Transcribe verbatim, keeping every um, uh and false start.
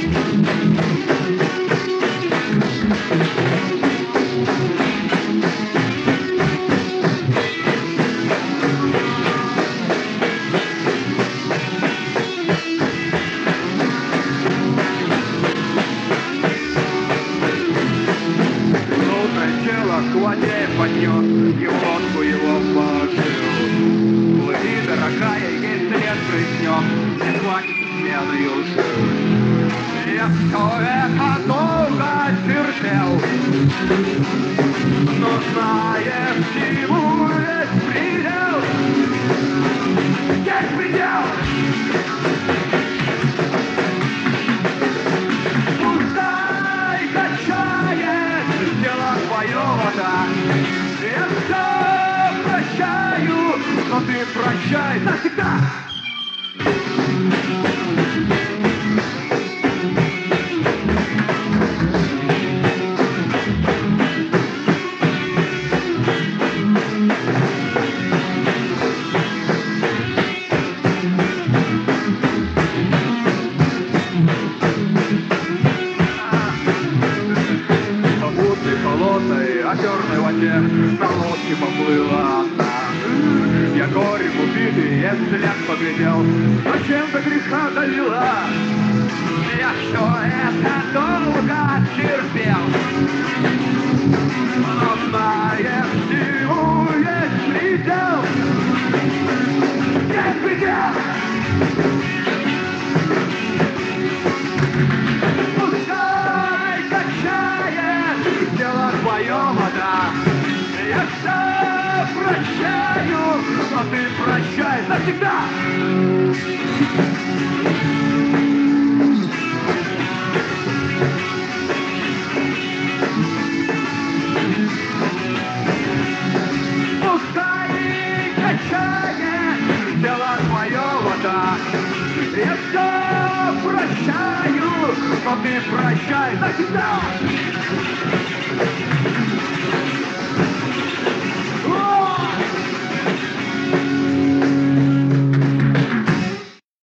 К воде поднес, и в лодку его положил. Плыви, дорогая, есть след грызнем, не хватит сменою жил. Я все это долго терпел, но знаешь, всему есть предел. Есть предел! Пускай качает тело твое вода. Я все прощаю, но ты прощай навсегда. В озерной воде на лодке поплыла она. Я горем убитый, я взгляд поглядел, зачем до греха довела? Я все это долго терпел, но знаешь, всему есть предел. Есть предел! Пускай качает тело твое вода. Я все прощаю, но ты прощай навсегда. Пускай качает тело твое вода. Я все прощаю, но ты прощай навсегда.